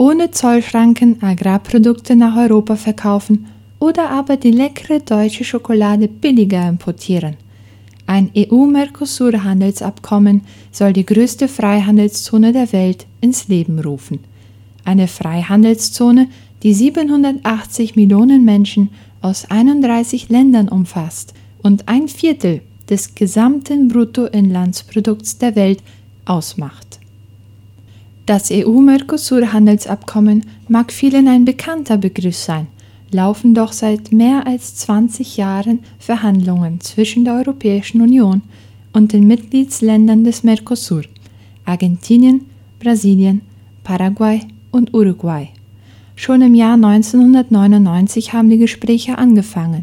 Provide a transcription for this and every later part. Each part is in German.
ohne Zollschranken Agrarprodukte nach Europa verkaufen oder aber die leckere deutsche Schokolade billiger importieren. Ein EU-Mercosur-Handelsabkommen soll die größte Freihandelszone der Welt ins Leben rufen. Eine Freihandelszone, die 780 Millionen Menschen aus 31 Ländern umfasst und 1/4 des gesamten Bruttoinlandsprodukts der Welt ausmacht. Das EU-Mercosur-Handelsabkommen mag vielen ein bekannter Begriff sein, laufen doch seit mehr als 20 Jahren Verhandlungen zwischen der Europäischen Union und den Mitgliedsländern des Mercosur, Argentinien, Brasilien, Paraguay und Uruguay. Schon im Jahr 1999 haben die Gespräche angefangen.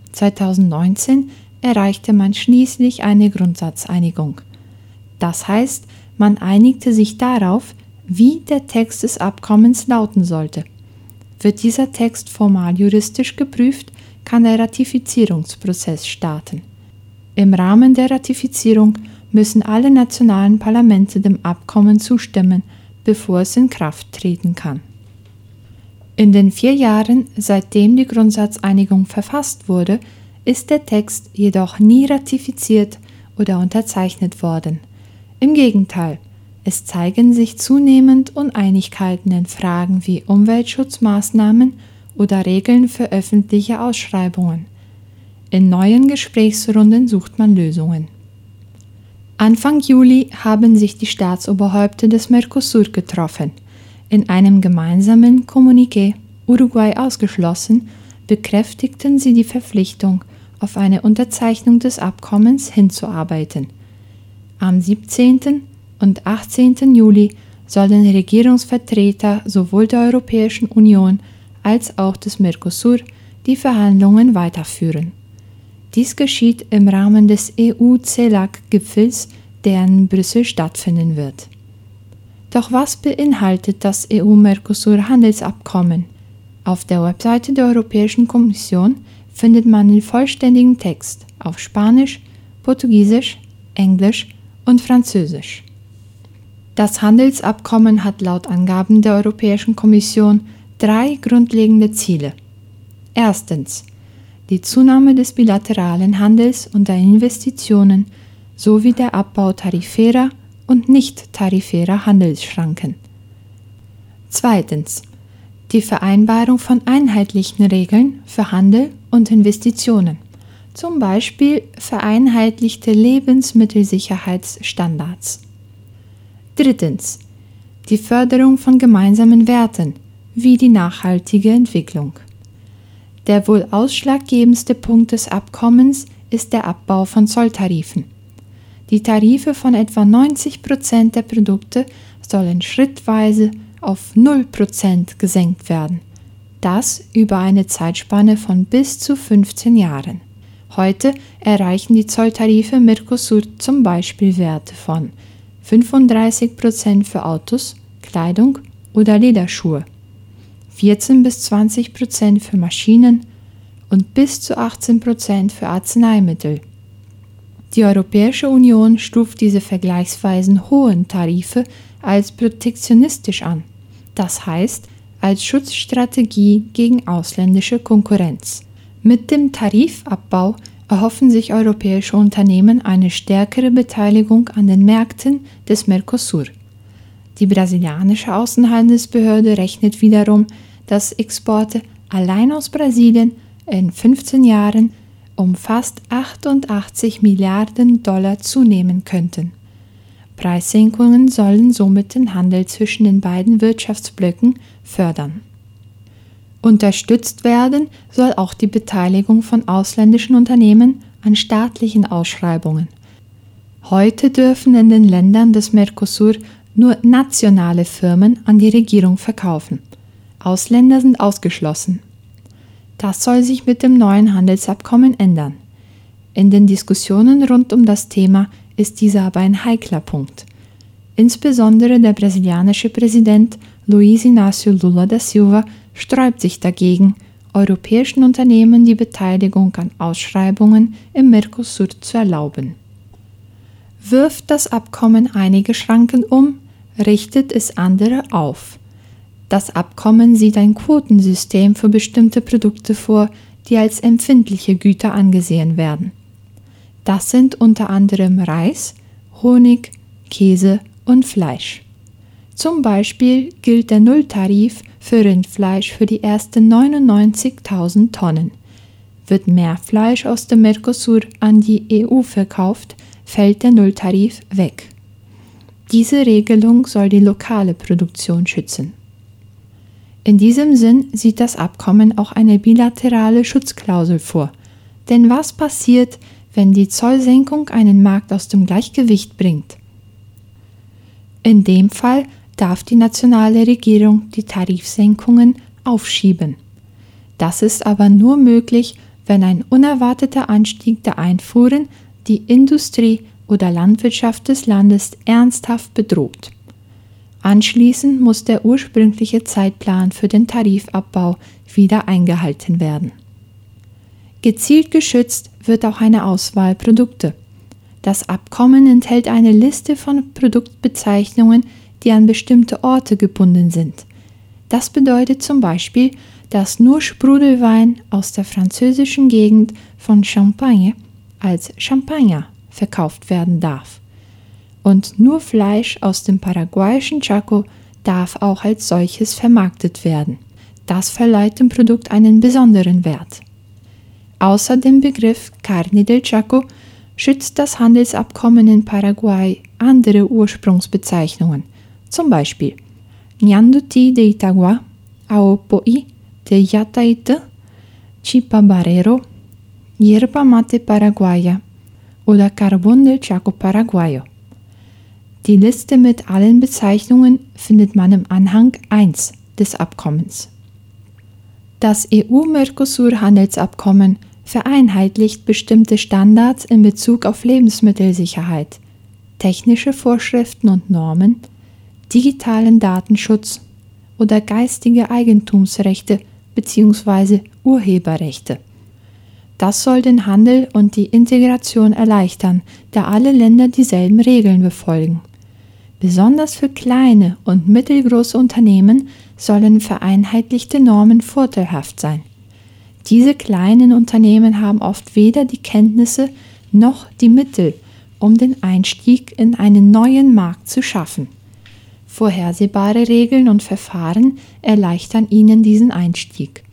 2019 erreichte man schließlich eine Grundsatzeinigung. Das heißt, man einigte sich darauf, wie der Text des Abkommens lauten sollte. Wird dieser Text formal juristisch geprüft, kann der Ratifizierungsprozess starten. Im Rahmen der Ratifizierung müssen alle nationalen Parlamente dem Abkommen zustimmen, bevor es in Kraft treten kann. In den 4 Jahren, seitdem die Grundsatzeinigung verfasst wurde, ist der Text jedoch nie ratifiziert oder unterzeichnet worden. Im Gegenteil, es zeigen sich zunehmend Uneinigkeiten in Fragen wie Umweltschutzmaßnahmen oder Regeln für öffentliche Ausschreibungen. In neuen Gesprächsrunden sucht man Lösungen. Anfang Juli haben sich die Staatsoberhäupter des Mercosur getroffen. In einem gemeinsamen Kommuniqué, Uruguay ausgeschlossen, bekräftigten sie die Verpflichtung, auf eine Unterzeichnung des Abkommens hinzuarbeiten. Am 17. und 18. Juli sollen Regierungsvertreter sowohl der Europäischen Union als auch des Mercosur die Verhandlungen weiterführen. Dies geschieht im Rahmen des EU-CELAC-Gipfels, der in Brüssel stattfinden wird. Doch was beinhaltet das EU-Mercosur-Handelsabkommen? Auf der Webseite der Europäischen Kommission findet man den vollständigen Text auf Spanisch, Portugiesisch, Englisch und Französisch. Das Handelsabkommen hat laut Angaben der Europäischen Kommission 3 grundlegende Ziele. Erstens, die Zunahme des bilateralen Handels und der Investitionen sowie der Abbau tarifärer und nicht-tarifärer Handelsschranken. Zweitens, die Vereinbarung von einheitlichen Regeln für Handel und Investitionen, zum Beispiel vereinheitlichte Lebensmittelsicherheitsstandards. Drittens, die Förderung von gemeinsamen Werten, wie die nachhaltige Entwicklung. Der wohl ausschlaggebendste Punkt des Abkommens ist der Abbau von Zolltarifen. Die Tarife von etwa 90% der Produkte sollen schrittweise auf 0% gesenkt werden. Das über eine Zeitspanne von bis zu 15 Jahren. Heute erreichen die Zolltarife Mercosur zum Beispiel Werte von 35% für Autos, Kleidung oder Lederschuhe, 14-20% für Maschinen und bis zu 18% für Arzneimittel. Die Europäische Union stuft diese vergleichsweise hohen Tarife als protektionistisch an, das heißt als Schutzstrategie gegen ausländische Konkurrenz. Mit dem Tarifabbau erhoffen sich europäische Unternehmen eine stärkere Beteiligung an den Märkten des Mercosur. Die brasilianische Außenhandelsbehörde rechnet wiederum, dass Exporte allein aus Brasilien in 15 Jahren um fast 88 Milliarden Dollar zunehmen könnten. Preissenkungen sollen somit den Handel zwischen den beiden Wirtschaftsblöcken fördern. Unterstützt werden soll auch die Beteiligung von ausländischen Unternehmen an staatlichen Ausschreibungen. Heute dürfen in den Ländern des Mercosur nur nationale Firmen an die Regierung verkaufen. Ausländer sind ausgeschlossen. Das soll sich mit dem neuen Handelsabkommen ändern. In den Diskussionen rund um das Thema ist dieser aber ein heikler Punkt. Insbesondere der brasilianische Präsident Luiz Inácio Lula da Silva sträubt sich dagegen, europäischen Unternehmen die Beteiligung an Ausschreibungen im Mercosur zu erlauben. Wirft das Abkommen einige Schranken um, richtet es andere auf. Das Abkommen sieht ein Quotensystem für bestimmte Produkte vor, die als empfindliche Güter angesehen werden. Das sind unter anderem Reis, Honig, Käse und Fleisch. Zum Beispiel gilt der Nulltarif für Rindfleisch für die ersten 99.000 Tonnen. Wird mehr Fleisch aus dem Mercosur an die EU verkauft, fällt der Nulltarif weg. Diese Regelung soll die lokale Produktion schützen. In diesem Sinn sieht das Abkommen auch eine bilaterale Schutzklausel vor. Denn was passiert, wenn die Zollsenkung einen Markt aus dem Gleichgewicht bringt? In dem Fall darf die nationale Regierung die Tarifsenkungen aufschieben. Das ist aber nur möglich, wenn ein unerwarteter Anstieg der Einfuhren die Industrie oder Landwirtschaft des Landes ernsthaft bedroht. Anschließend muss der ursprüngliche Zeitplan für den Tarifabbau wieder eingehalten werden. Gezielt geschützt wird auch eine Auswahl Produkte. Das Abkommen enthält eine Liste von Produktbezeichnungen, die an bestimmte Orte gebunden sind. Das bedeutet zum Beispiel, dass nur Sprudelwein aus der französischen Gegend von Champagne als Champagner verkauft werden darf. Und nur Fleisch aus dem paraguayischen Chaco darf auch als solches vermarktet werden. Das verleiht dem Produkt einen besonderen Wert. Außer dem Begriff Carne del Chaco schützt das Handelsabkommen in Paraguay andere Ursprungsbezeichnungen, zum Beispiel Ñanduti de Itagua, Aopoi de Yataite, Chipabarero, Yerba Mate Paraguaya oder Carbón del Chaco Paraguayo. Die Liste mit allen Bezeichnungen findet man im Anhang 1 des Abkommens. Das EU-Mercosur-Handelsabkommen vereinheitlicht bestimmte Standards in Bezug auf Lebensmittelsicherheit, technische Vorschriften und Normen, digitalen Datenschutz oder geistige Eigentumsrechte bzw. Urheberrechte. Das soll den Handel und die Integration erleichtern, da alle Länder dieselben Regeln befolgen. Besonders für kleine und mittelgroße Unternehmen sollen vereinheitlichte Normen vorteilhaft sein. Diese kleinen Unternehmen haben oft weder die Kenntnisse noch die Mittel, um den Einstieg in einen neuen Markt zu schaffen. Vorhersehbare Regeln und Verfahren erleichtern ihnen diesen Einstieg.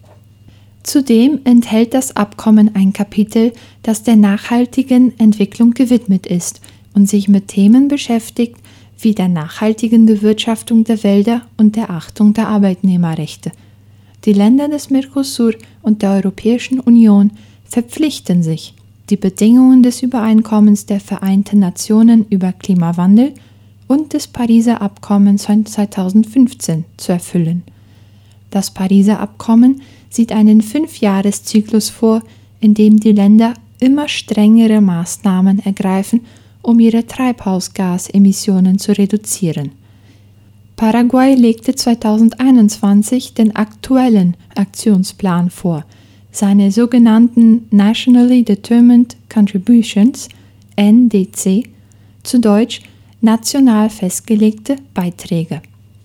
Zudem enthält das Abkommen ein Kapitel, das der nachhaltigen Entwicklung gewidmet ist und sich mit Themen beschäftigt, wie der nachhaltigen Bewirtschaftung der Wälder und der Achtung der Arbeitnehmerrechte. Die Länder des Mercosur und der Europäischen Union verpflichten sich, die Bedingungen des Übereinkommens der Vereinten Nationen über Klimawandel und des Pariser Abkommens von 2015 zu erfüllen. Das Pariser Abkommen sieht einen 5-Jahres-Zyklus vor, in dem die Länder immer strengere Maßnahmen ergreifen, um ihre Treibhausgasemissionen zu reduzieren. Paraguay legte 2021 den aktuellen Aktionsplan vor, seine sogenannten Nationally Determined Contributions, NDC, zu Deutsch national festgelegte Beiträge.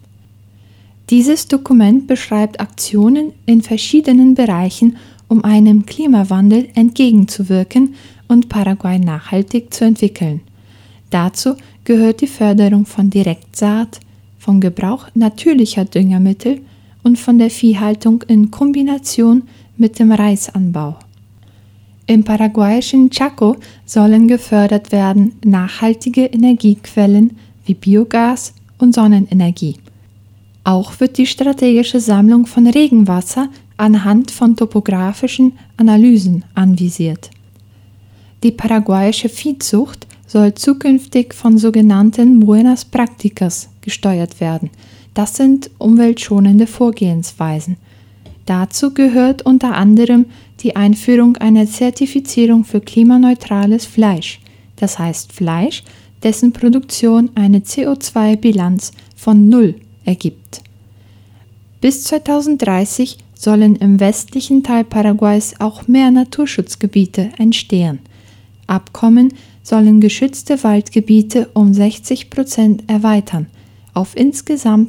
Dieses Dokument beschreibt Aktionen in verschiedenen Bereichen, um einem Klimawandel entgegenzuwirken und Paraguay nachhaltig zu entwickeln. Dazu gehört die Förderung von Direktsaat, vom Gebrauch natürlicher Düngemittel und von der Viehhaltung in Kombination mit dem Reisanbau. Im paraguayischen Chaco sollen gefördert werden nachhaltige Energiequellen wie Biogas und Sonnenenergie. Auch wird die strategische Sammlung von Regenwasser anhand von topografischen Analysen anvisiert. Die paraguayische Viehzucht soll zukünftig von sogenannten Buenas Prácticas gesteuert werden. Das sind umweltschonende Vorgehensweisen. Dazu gehört unter anderem die Einführung einer Zertifizierung für klimaneutrales Fleisch, das heißt Fleisch, dessen Produktion eine CO2-Bilanz von 0 ergibt. Bis 2030 sollen im westlichen Teil Paraguays auch mehr Naturschutzgebiete entstehen. Abkommen sollen geschützte Waldgebiete um 60% erweitern, auf insgesamt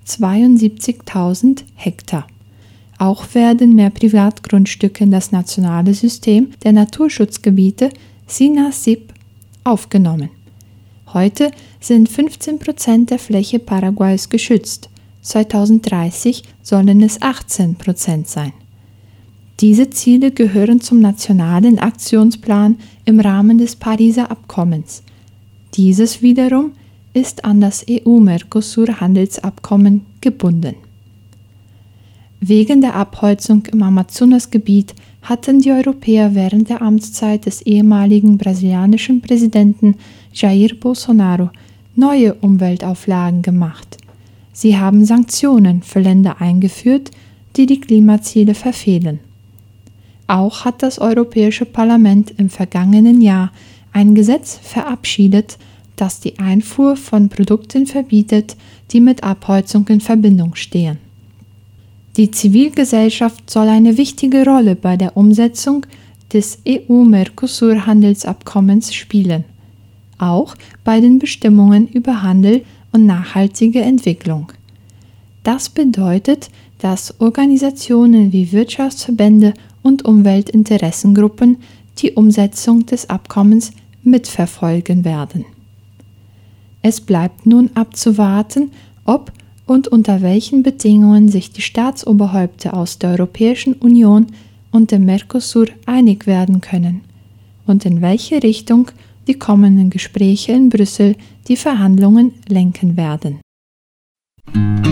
72.000 Hektar. Auch werden mehr Privatgrundstücke in das nationale System der Naturschutzgebiete SINASIP aufgenommen. Heute sind 15% der Fläche Paraguays geschützt. 2030 sollen es 18% sein. Diese Ziele gehören zum nationalen Aktionsplan im Rahmen des Pariser Abkommens. Dieses wiederum ist an das EU-Mercosur-Handelsabkommen gebunden. Wegen der Abholzung im Amazonasgebiet hatten die Europäer während der Amtszeit des ehemaligen brasilianischen Präsidenten Jair Bolsonaro neue Umweltauflagen gemacht. Sie haben Sanktionen für Länder eingeführt, die die Klimaziele verfehlen. Auch hat das Europäische Parlament im vergangenen Jahr ein Gesetz verabschiedet, das die Einfuhr von Produkten verbietet, die mit Abholzung in Verbindung stehen. Die Zivilgesellschaft soll eine wichtige Rolle bei der Umsetzung des EU-Mercosur-Handelsabkommens spielen, auch bei den Bestimmungen über Handel und nachhaltige Entwicklung. Das bedeutet, dass Organisationen wie Wirtschaftsverbände und Umweltinteressengruppen die Umsetzung des Abkommens mitverfolgen werden. Es bleibt nun abzuwarten, ob und unter welchen Bedingungen sich die Staatsoberhäupter aus der Europäischen Union und dem Mercosur einig werden können und in welche Richtung die kommenden Gespräche in Brüssel die Verhandlungen lenken werden.